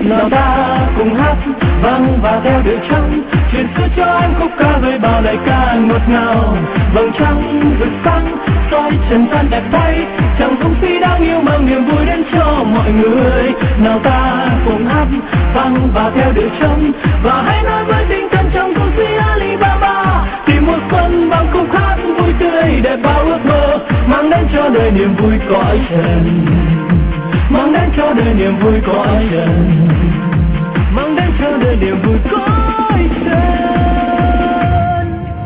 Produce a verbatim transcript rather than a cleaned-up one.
nào ta cùng hát vang và theo điệu trắng truyền xưa cho anh khúc ca với bao lời ca ngọt ngào. Vầng trăng rực sáng soi trần gian đẹp thay, chàng dung phi đáng yêu mang niềm vui đến cho mọi người. Nào ta cùng hát vang và theo điệu trắng, và hãy nói với tinh thần trong du si Alibaba, tìm mùa xuân bằng khúc hát vui tươi để bao ước mơ, mang đến cho đời niềm vui cõi trần, mang đến cho đời niềm vui cõi trần, mang đến cho đời niềm vui cõi